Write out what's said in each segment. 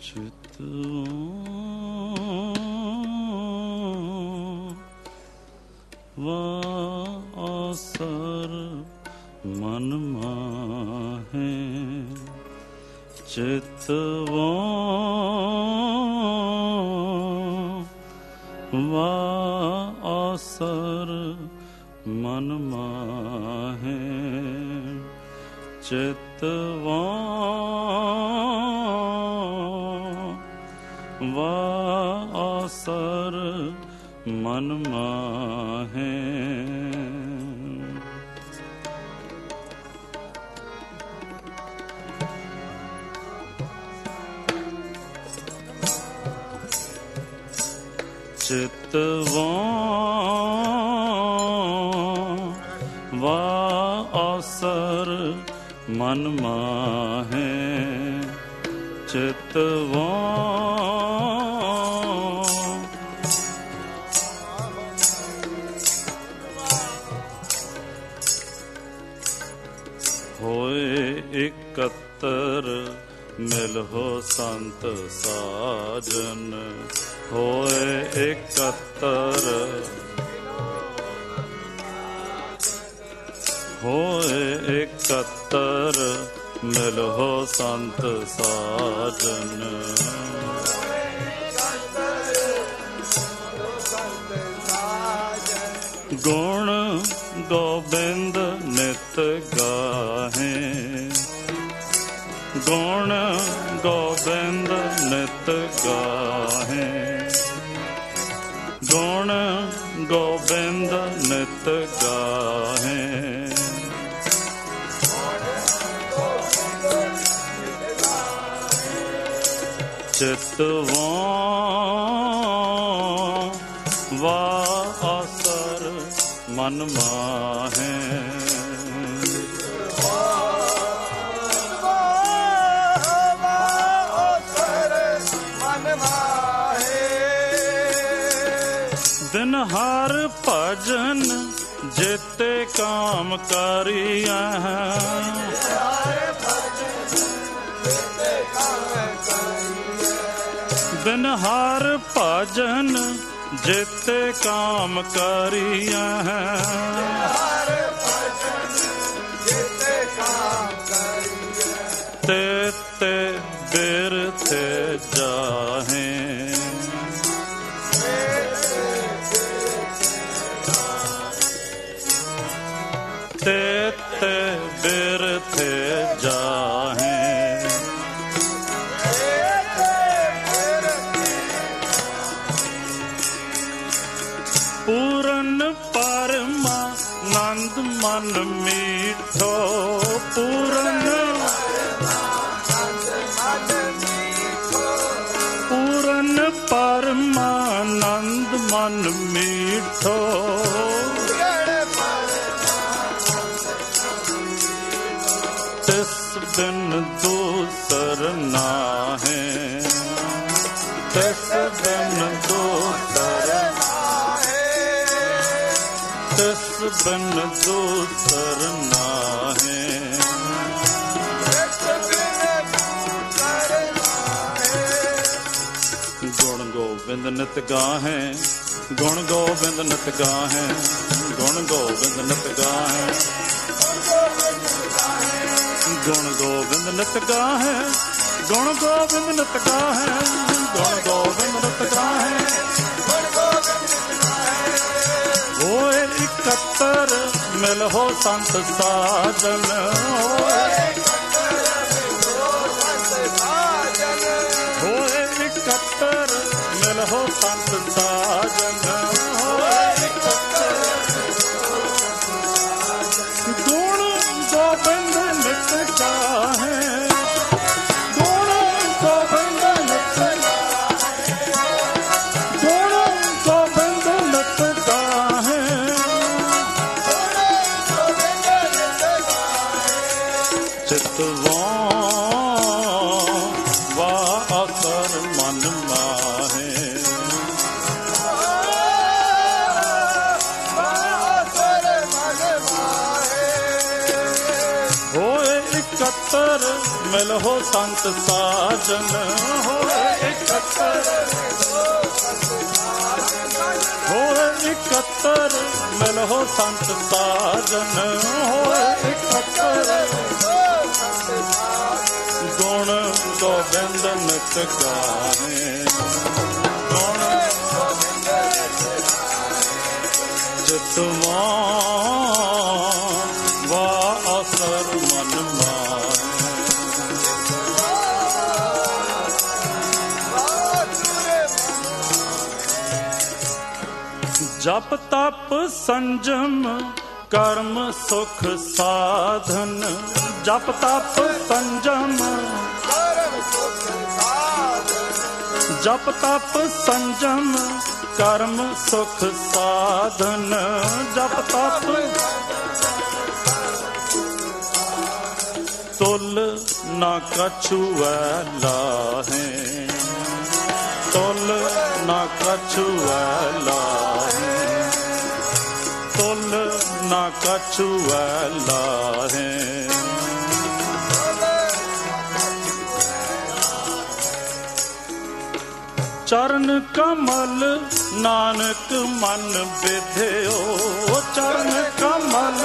ਵਾਸਰ ਮਨ ਮਾਹੇ ਚਿਤਵੋ ਵਾਸਰ ਮਨ ਮਾਹੇ ਚਿਤਵੋ ਵਾਸਰ ਮਨ ਮਾਹੇ ਚਿਤਵੋ ਵਾਸਰ ਮਨ ਮਾਹੇ ਚਿਤਵੋ ਹੋਏ ਇਕੱਤਰ ਮਿਲਹੁ ਸੰਤ ਸਾਜਨ ਹੋਏ ਇਕੱਤਰ ਹੋਏ ਇਕੱਤਰ ਮਿਲਹੁ ਸੰਤ ਸਾਜਨ ਗੁਣ ਗੋਬਿੰਦ ਨਿਤ ਗਾਹੇ ਗੁਣ ਗੋਬਿੰਦ ਨਿਤ ਗਾਹੇ ਗੁਣ ਗੋਬਿੰਦ ਨਿਤ ਗਾਹੇ ਚਿਤਵੋ ਵਾਸਰ ਮਨ ਮਾਹੇ ਦਿਨ ਹਰ ਭਜਨ ਜੇਤੇ ਕਾਮ ਕਰੀਐ ਦਿਨ ਹਰ ਭਜਨ ਜੇਤੇ ਕਾਮ ਕਰੀਐ ਤੇ ਤੇ ਬਿਰਥੇ ਜਾਹੇ ਤੇ ਤੇ ਬਿਰਥੇ ਜਾਹੇ ਪੂਰਨ ਪਰਮਾਨੰਦ ਮਨ ਮੀਠੋ ਪੂਰਨ ਪੂਰਨ ਪਰਮਾਨੰਦ ਮਨ ਮੀਠੋ ਤਿਸ ਬਿਨ ਦੂਸਰ ਨਾਹੇ ਤਿਸ ਬਿਨ ਦੂਸਰ ਤਿਸ ਬਿਨ ਦੂਸਰ ਨਾਹੇ ਗੁਣ ਗੋਬਿੰਦ ਨਿਤ ਗਾਹੇ ਗੁਣ ਗੋਬਿੰਦ ਨਿਤ ਗਾਹੇ ਗੁਣ ਗੋਬਿੰਦ ਨਿਤ ਗਾਹੇ ਗੁਣ ਗੋਬਿੰਦ ਨਿਤ ਗਾਹੇ ਗੁਣ ਗੋਬਿੰਦ ਨਿਤ ਗਾਹੇ ਗੁਣ ਗੋਬਿੰਦ ਨਿਤ ਗਾਹੇ ਹੋਏ ਇਕੱਤਰ ਮਿਲਹੁ ਸੰਤ ਸਾਜਨ ਹੋਏ ਇਕੱਤਰ ਮਿਲਹੁ ਸੰਤ ਸਾਜਨ ਗੁਣ ਗੋਬਿੰਦ ਨਿਤ ਗਾਹੇ ਗੁਣ ਗੋਬਿੰਦ ਨਿਤ ਗੁਣ ਗੋਬਿੰਦ ਨਿਤ ਗਾਹੇ ਚਿਤਵੋ ਵਾਸਰ ਮਨ ਮਾਹੇ मिल हो संत साजन होए इकहत्तर, होए इकहत्तर मिल हो संत साजन होए इकहत्तर। गुण गोबिंद नित गाए, गुण चितवान वा असर मन माए। जप तप संजम कर्म सुख साधन, जप तप संजम जप तप संजम कर्म सुख साधन, जप तप तुल ना कछु लाहे, तुल ना कछु लाहे, तुल ना कछु लाहे। चरण कमल नानक मन विधेयो, चरण कमल,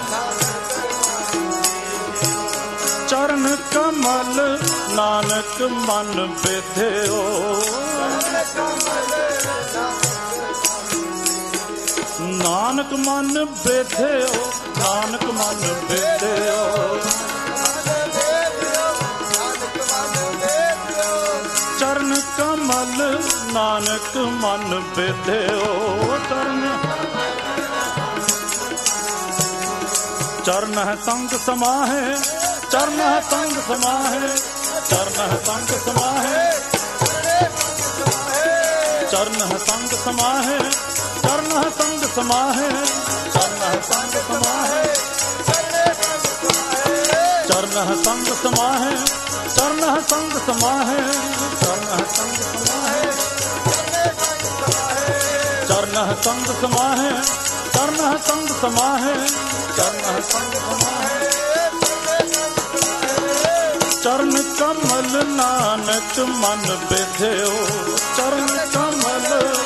चरण कमल नानक मन विधेयो, नानक मन विधेयो, नानक मन विधेयो। चरण कमल नानक मन विधेयो, चरण है संग समाहे, चरण है संग समाहे, चरण है संग समाहे, चरण है संग समाहे, चरण है संग समाहे, चरण है संग समाहे, चरण है संग समाहे, चरण है संग समाहे, चरण है संग समाहे, चरण है संग समाहे, चरण है संग समाहे, चरण है संग समाहे। चरण कमल नानक मन विधेयो, चरण कमल,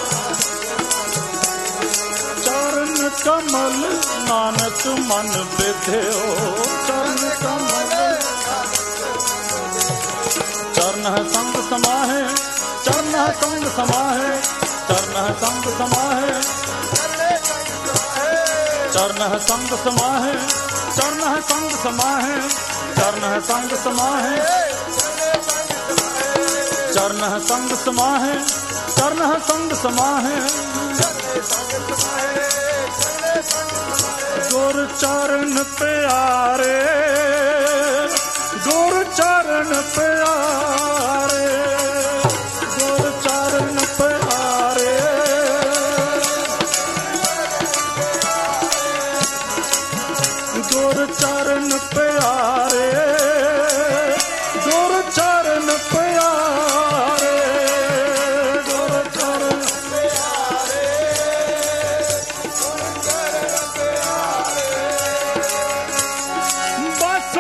चरण कमल नानक मन विधेयो, चरण कमल। चरण है संग समाहे, चरण है संग समाहे, चरण है संग समाहे, चरण है संग समाहे, चरण है संग समाहे, चरण है संग समाहे, चरण है संग समाहे, चरण है संग समाहे। गुर चरण प्यारे, गुर चरण प्यारे, गुर चरण प्यारे, गुर चरण प्यारे, गुर चरण प्यारे, गुर चरण प्यारे, गुर चरण प्यारे। बस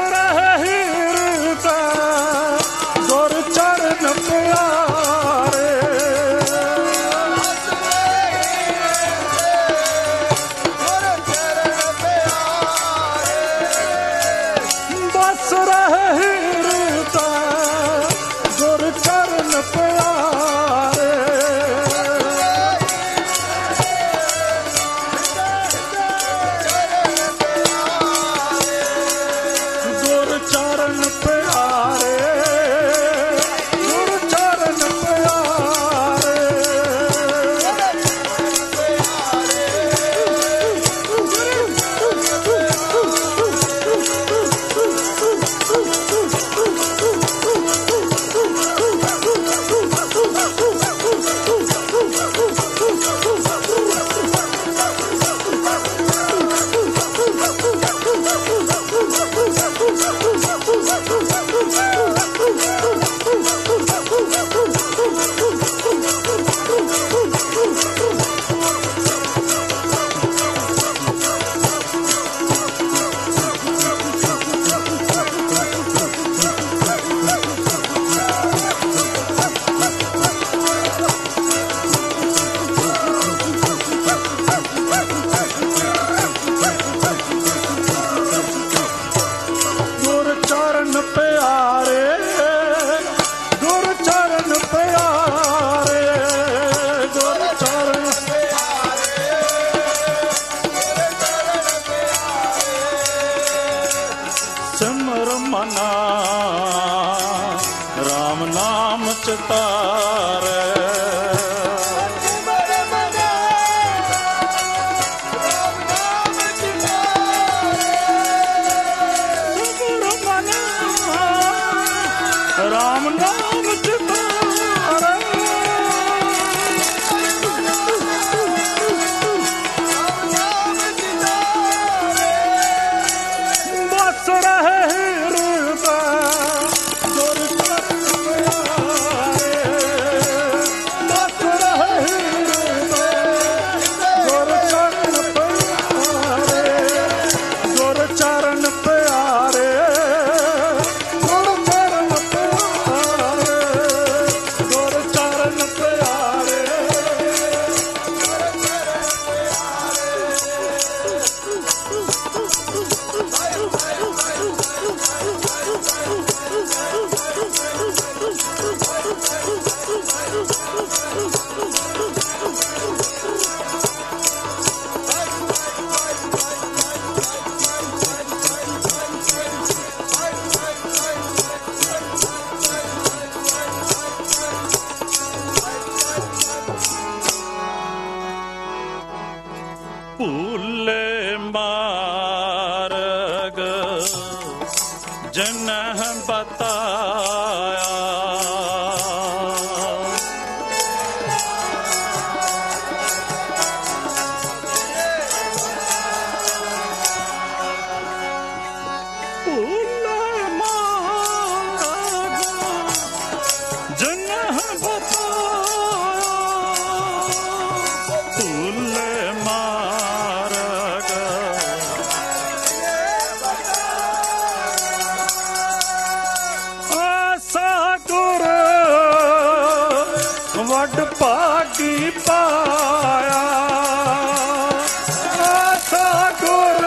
राम नाम चितारे राम नाम चितारे बस रहे भूले मार्ग जिन्ह बताया भूले मार्ग जिन्ह बताया भूले वड भागी पाया आसा गुर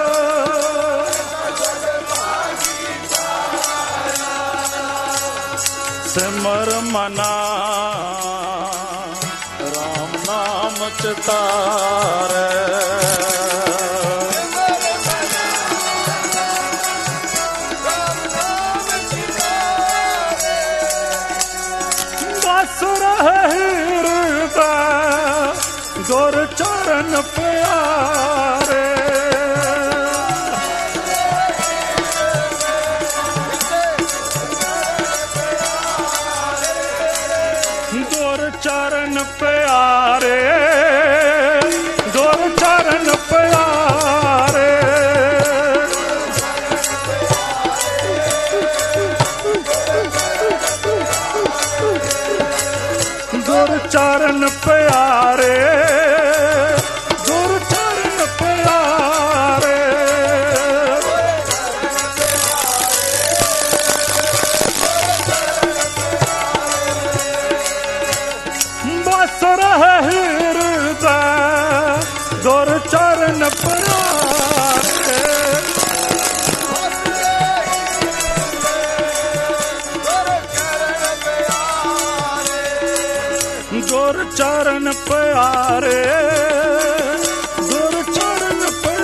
सिमर मना राम नाम चितारे गुर चरण प्यारे गुर चरण प्यारे गुर चरण प्यारे गुर चरण प्यारे गुर चरण प्यारे बस रहे हृदय गुर चरण प्यारे गुर चरण प्यारे गुर चरण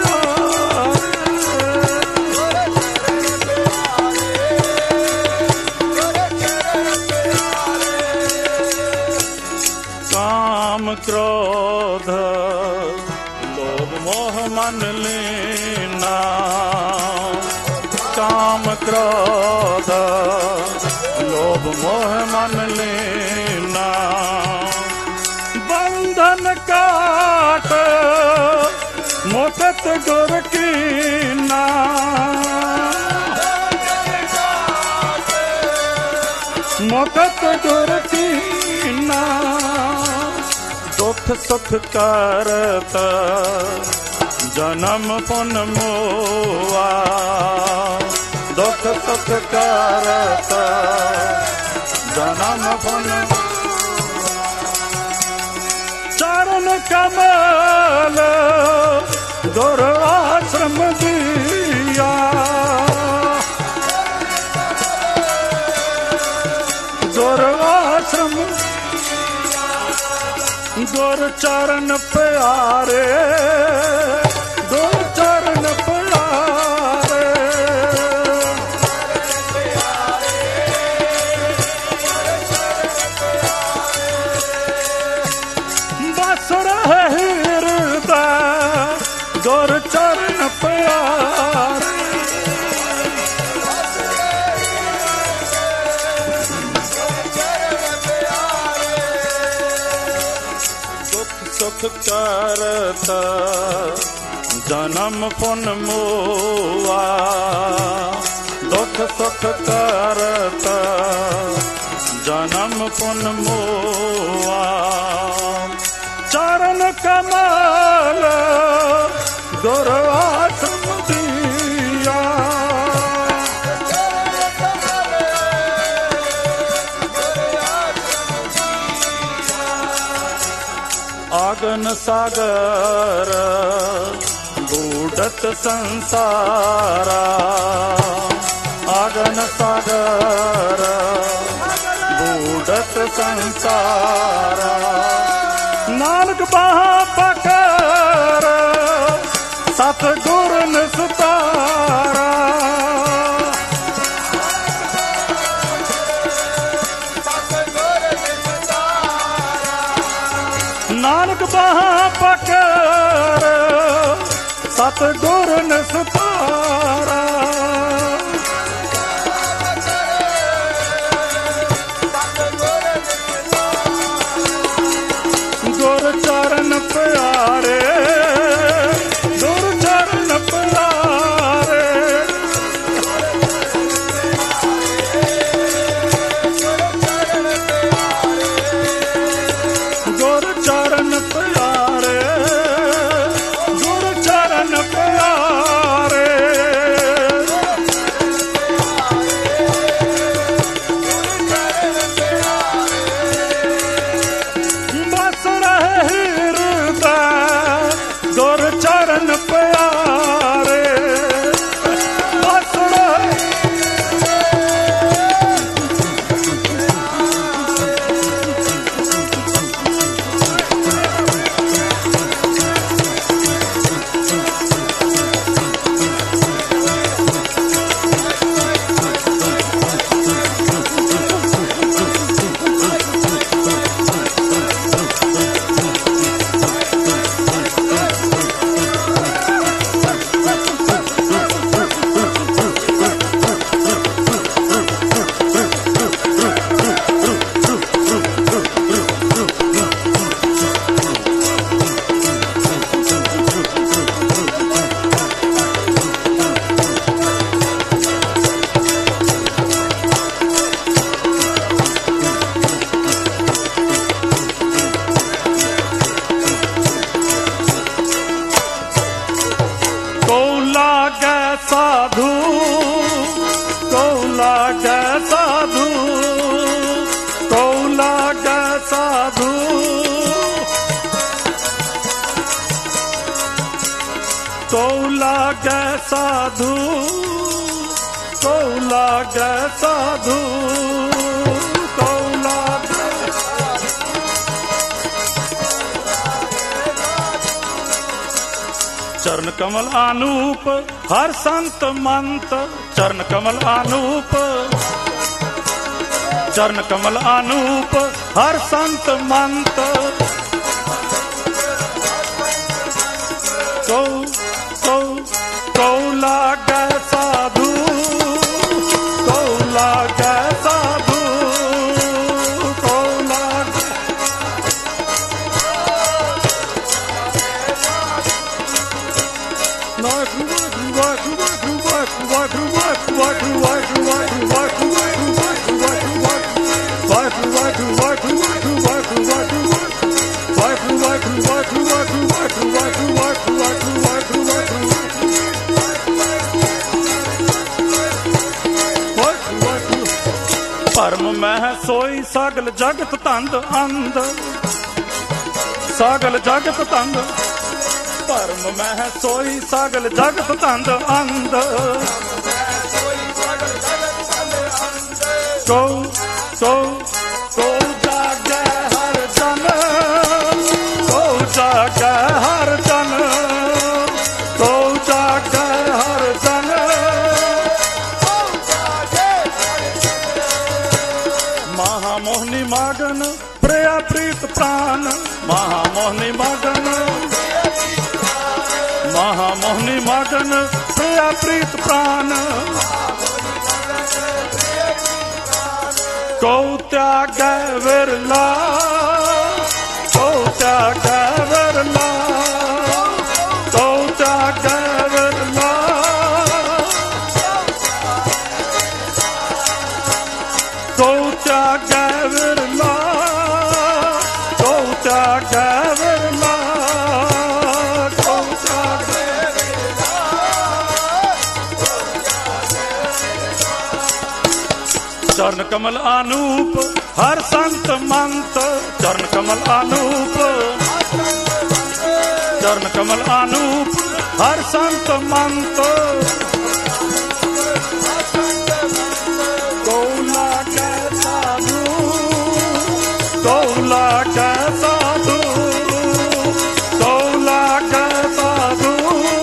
काम क्रोध लोभ मोह मन लीना काम क्रोध लोभ मोह मन लीना बंधन काट मोकत गुर कीना मोकत गुर कीना दुख सुख करत जन्म पुन मोआ दुख सुख करत जन्म पुन चरण कमल गुर आश्रम दिया गुर आश्रम गुर चरण प्यारे गुर चरण प्यारे करत जन्म पुन मोआ, दुख सुख करत जन्म पुन मोआ। चरण कमल दुर्वासन दिया, आगन सागर बूढ़त संसारा, आगन सागर बूढ़त संसारा। नानक बाहा पकड़ सतगुर निस्तारा, नानक बाहा पकड़ सतगुर निस्तारा। गुर चरण प्यारे, गुर चरण प्यारे, गुर चरण प्यारे, गुर चरण प्यारे। बस रहे हृदय गुर चरण प्यारे, बस रहे। साधु को लागे साधु, को लागे साधु, को लागे साधु, को लागे साधु, को लागे। चरण कमल अनूप हर संत मंत, चरण कमल अनूप, चरण कमल अनूप हर संत मंत। को लागे साधु, को लागे साधु, को लागे। परम मह सोई सगल जगत तंद अंध, सगल जगत तंद। परम मह सोई सगल जगत तंद अंध, को जागे हर जन, को जागे हर जन, को जागे हर जन। महामोहनी मगन प्रिया प्रीत प्राण, महामोहनी मगन, महामोहनी मगन प्रिया प्रीत प्राण। को त्याग विरला, को त्याग विरला। त्यागै विरला, को त्यागै विरला, को त्यागै विरला। चरण कमल अनूप हर संत मंत, चरण कमल अनूप, चरण कमल अनूप हर संत मंत। कौला कै साधु, कौला कै साधु, कौला कै साधु।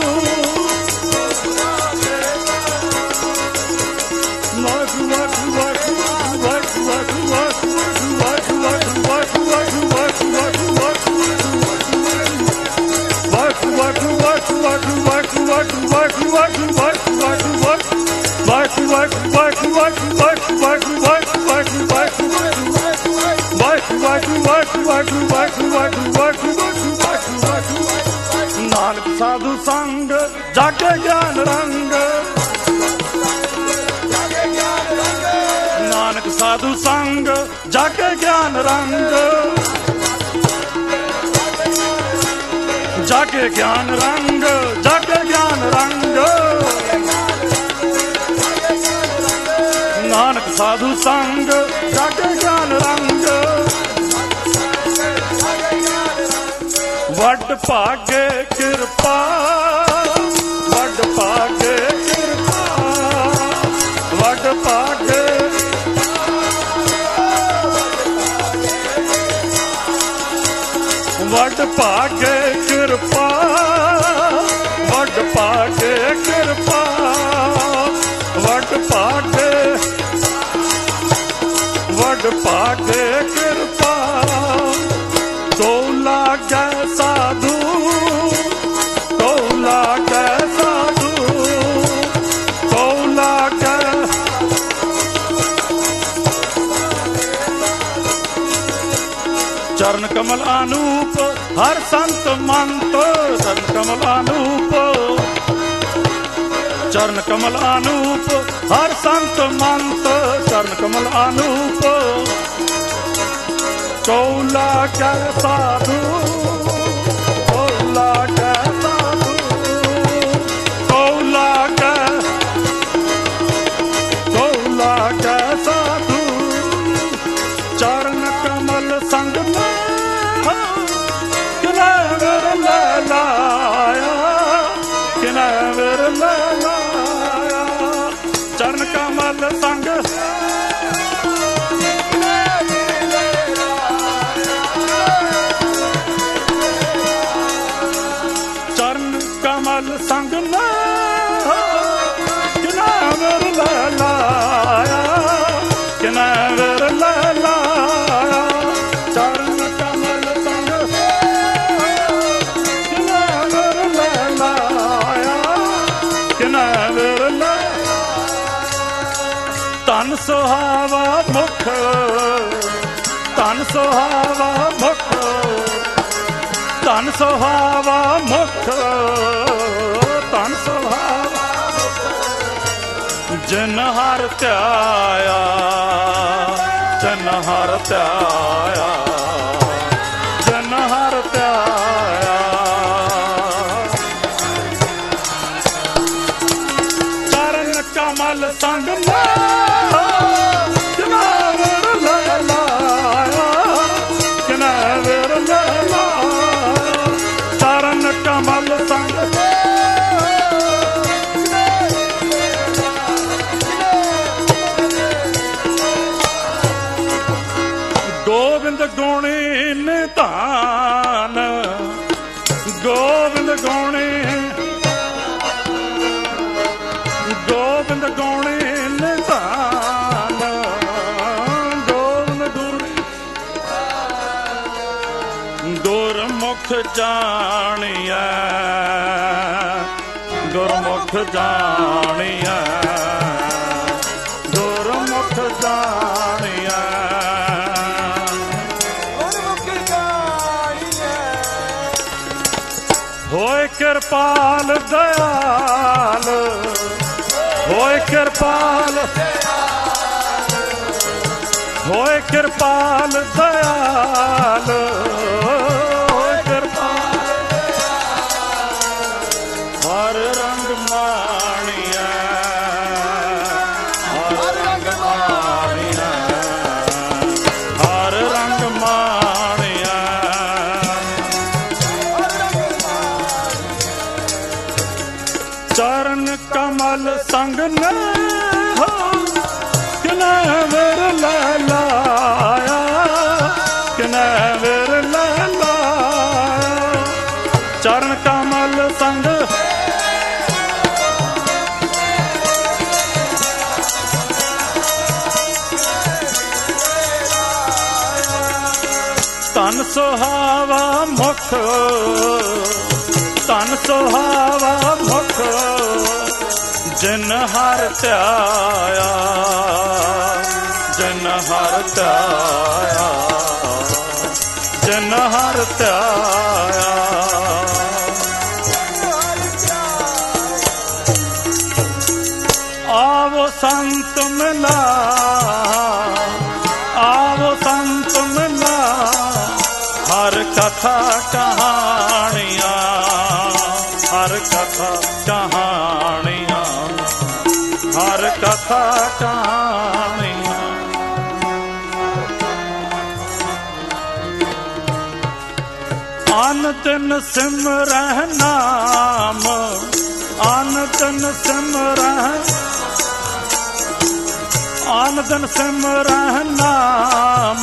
नानक साधु संग जागे ज्ञान रंग, नानक साधु संग जागे ज्ञान रंग, जागे ज्ञान रंग, जागे ज्ञान रंग। नानक साधु संग जागे ज्ञान रंग। वड भागे कृपा, वड भागे कृपा, वड भागे, वड भागे कृपा, वड भागे कृपा, वड भागे, वड भागे कृपा। तो लागै साधु, तो लागै साधु, तो लागै। चरण कमल अनूप हर संत मंत, चरण कमल अनूप, चरण कमल अनूप हर संत मंत, चरण कमल अनूप। कौला कै साधु, कौला कै साधु, कौला कै, कौला कै साधु। चरण कमल संग में किनै विरला लाया, किनै विरला लाया। चरण कमल संग, कमल संग में किनै विरला लाया, किनै विरला लाया। चरण कमल संग किनै विरला लाया, किनै विरला। तन सुहावा मुख, तन सुहावा मुख, तन सुहावा मुख, तन सुहावा। जिन हर त्याया, जिन हर त्याया, जिन हर त्याया। चरण कमल संग में किनै विरला लाया, किनै विरला लाया। चरण कमल संग, गोविंद गुणी निधान, गोविंद गुणी, गोविंद गुणी निधान, गोविंद गुणी। गुरमुख जानिया, गुरमुख जानिया, गुरमुख जानिया, गुरमुख जानिया। होए कृपाल दयाल, होए कृपाल, ਹੋਏ ਕਿਰਪਾਲ ਦਇਆਲ, ਹੋਏ ਕਿਰਪਾਲ ਹਰ ਰੰਗ ਮਾਣੀਐ, ਹਰ ਰੰਗ ਮਾਣੀਐ, ਹਰ ਰੰਗ ਮਾਣੀਐ। ਚਰਨ ਕਮਲ ਸੰਗ ਨੇ ਹੋ ਕਿਨੇ ਵਿਰਲ ਲਾਇਆ, ਕਿਨੇ ਵਿਰਲ ਲਾਇਆ। ਚਰਨ ਕਮਲ ਸੰਗ ਧਨ ਸੁਹਾਵਾ ਮੁਖ, ਧਨ ਸੁਹਾਵਾ ਮੁਖ ਜਿਨ ਹਰ ਧਿਆਇਆ, ਜਿਨ ਹਰ ਧਿਆਇਆ, ਜਿਨ ਹਰ ਧਿਆਇਆ। ਆਵੋ ਸੰਤ ਮਿਲਾ, ਆਵੋ ਸੰਤ ਮਿਲਾ ਹਰ ਕਥਾ ਕਹਾਣੀਆਂ, ਹਰ ਕਥਾ ਕਹਾਣੀਆਂ, ਹਰ ਕਥਾ ਕਹਾਣੀਆਂ। ਅਨ ਦਿਨ ਸਿਮਰਹਿ ਨਾਮ, ਅਨ ਦਿਨ ਸਿਮਰਹਿ, ਅਨ ਦਿਨ ਸਿਮਰਹਿ ਨਾਮ।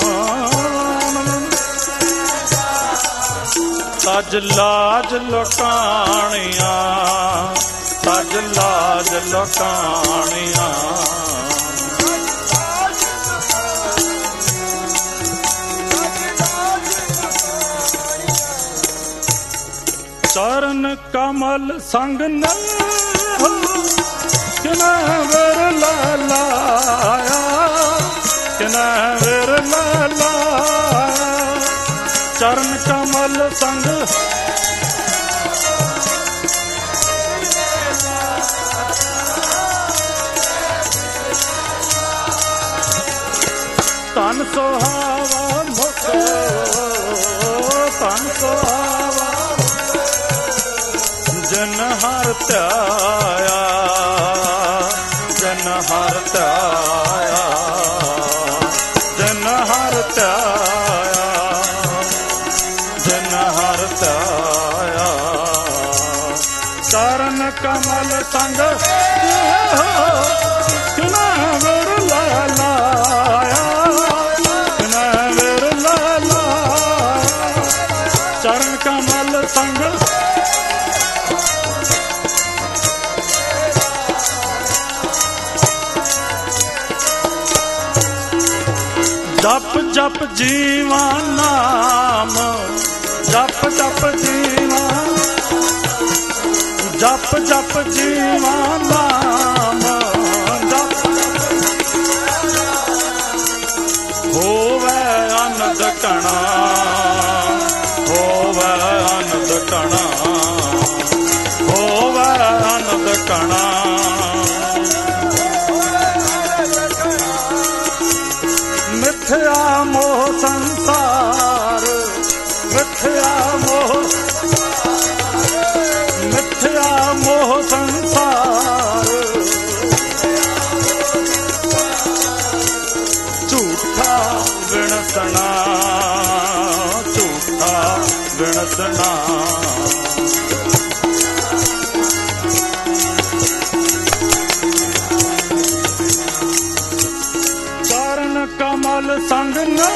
ਤਜ ਲਾਜ ਲੁਟਾਣੀਆਂ, ਤਜ ਲਾਜ ਲੁਟਾਣੀਆਂ। ਚਰਨ ਕਮਲ ਸੰਗ ਨੇ ਕਿਨੇ ਵਿਰਲ ਲਾਇਆ, ਕਿਨੇ ਵਿਰਲ ਲਾਇਆ। ਚਰਨ ਕਮਲ ਸੰਗ ਧਨ ਸੁਹਾਵਾ ਮੁਖ, ਧਨ ਸੁਹਾਵਾ ਜਿਨ ਹਰ ਧਿਆਇਆ, ਜਿਨ ਹਰ ਧਿਆਇਆ, ਜਿਨ ਹਰ ਧਿਆਇਆ, ਜਿਨ ਹਰ ਧਿਆਇਆ। ਚਰਨ ਕਮਲ ਸੰਗ ਕਿਨੇ ਵਿਰਲ ਲਾਇਆ, ਕਿਨੇ ਵਿਰਲ ਲਾਇਆ। ਚਰਨ ਕਮਲ ਸੰਗ ਜਪ ਜਪ ਜੀਵਾ ਨਾਮ, ਜਪ ਜਪ ਜੀਵਾ, ਜਪ ਜਪ ਜੀਵਾ ਨਾਮ। ਜਪ ਹੋਵੇ ਆਨੰਦ ਕਣਾ, ਹੋਵੇ ਆਨੰਦ ਕਣਾ, ਹੋਵੇ ਆਨੰਦ ਕਣਾ। ਮਿਥਿਆ ਮੋਹ ਸੰਸਾਰ, ਮਿਥਿਆ ਮੋਹ, ਮਿਥਿਆ ਮੋਹ ਸੰਸਾਰ। ਝੂਠਾ ਵਿਣਸਣਾ, ਝੂਠਾ ਵਿਣਸਣਾ। ਕਮਲ ਸੰਗ ਨੇ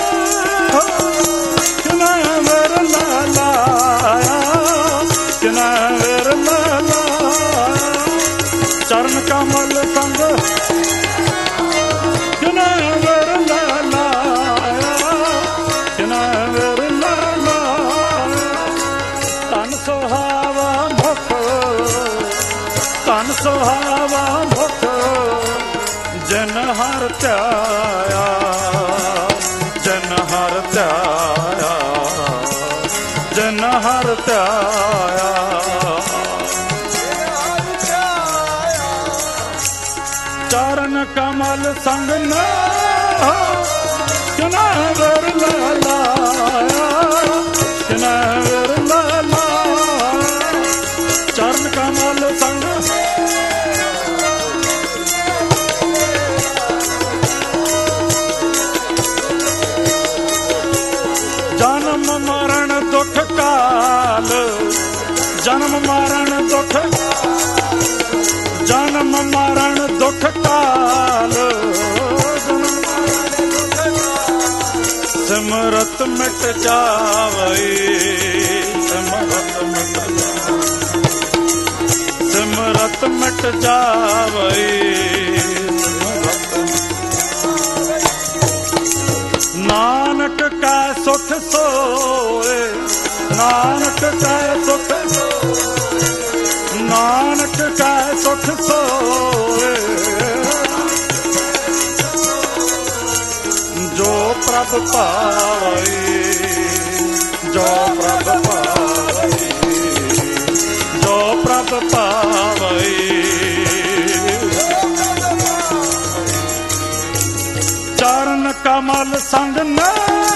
ਕਿਨੇ ਵਿਰਲ ਲਾਇਆ, ਕਿਨੇ ਵਿਰਲ ਲਾਇਆ। ਚਰਨ ਕਮਲ ਸੰਗ ਕਿਨੇ ਵਿਰਲ ਲਾਇਆ, ਕਿਨੇ ਵਿਰਲ ਲਾਇਆ। ਧਨ ਸੁਹਾਵਾ ਮੁਖ, ਧਨ ਸੁਹਾਵਾ ਮੁਖ ਜਿਨ ਹਰ ਧਿਆਇਆ, ਜਿਨ ਹਰ ਧਿਆਇਆ, ਜਿਨ ਹਰ ਧਿਆਇਆ। ਚਰਨ ਕਮਲ ਸੰਗ ਨੇ ਕਿਨੈਵਰ ਲੈ ਲਾਇਆ, ਕਿਨੈਵਰ ਲੈ ਲਾਇਆ, ਚਰਨ ਕਮਲ ਸੰਗ ਜਨਮ ਮਰਨ ਦੁਖ ਕਾਲ, ਜਨਮ ਮਰਨ ਦੁਖ, ਜਨਮ ਮਰਨ ਦੁਖ ਕਾਲ, ਸਿਮਰਤ ਮਿਟ ਜਾਵਈ, ਸਿਮਰਤ ਮਿਟ ਜਾਵਈ, ਸਿਮਰਤ ਮਿਟ ਜਾਵਈ, ਨਾਨਕ ਕਾ ਸੁਖ ਸੋਏ, ਨਾਨਕ ਕਾ ਸੁਖ ਸੋਏ, ਨਾਨਕ ਕਾ ਸੁਖ ਸੋਏ, ਜੋ ਪ੍ਰਭ ਭਾਵਈ, ਜੋ ਪ੍ਰਭ ਭਾਵਈ, ਜੋ ਪ੍ਰਭ ਭਾਵਈ, ਚਰਨ ਕਮਲ ਸੰਗ ਨਾ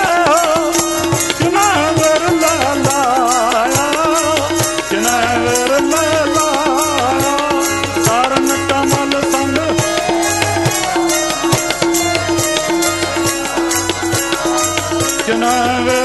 ਕਿਨੈਵਰ ਲੈ ਲਾਇਆ, ਕਿਨੈਵਰ ਲੈ ਲਾਇਆ, ਚਰਨ ਕਮਲ ਸੰਗ ਕਿਨੈਵਰ